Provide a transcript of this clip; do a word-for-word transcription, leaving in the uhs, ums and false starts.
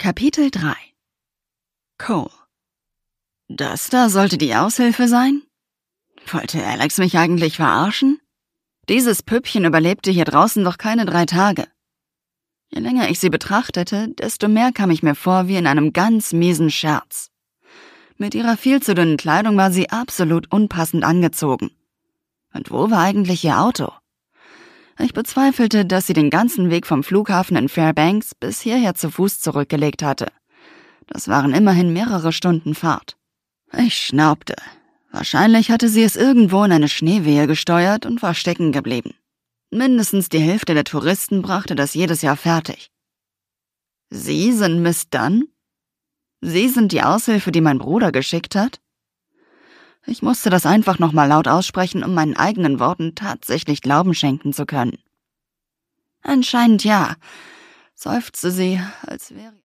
Kapitel drei. Cole. Das da sollte die Aushilfe sein? Wollte Alex mich eigentlich verarschen? Dieses Püppchen überlebte hier draußen doch keine drei Tage. Je länger ich sie betrachtete, desto mehr kam ich mir vor wie in einem ganz miesen Scherz. Mit ihrer viel zu dünnen Kleidung war sie absolut unpassend angezogen. Und wo war eigentlich ihr Auto? Ich bezweifelte, dass sie den ganzen Weg vom Flughafen in Fairbanks bis hierher zu Fuß zurückgelegt hatte. Das waren immerhin mehrere Stunden Fahrt. Ich schnaubte. Wahrscheinlich hatte sie es irgendwo in eine Schneewehe gesteuert und war stecken geblieben. Mindestens die Hälfte der Touristen brachte das jedes Jahr fertig. Sie sind Miss Dunn? Sie sind die Aushilfe, die mein Bruder geschickt hat? Ich musste das einfach nochmal laut aussprechen, um meinen eigenen Worten tatsächlich Glauben schenken zu können. Anscheinend ja, seufzte sie, als wäre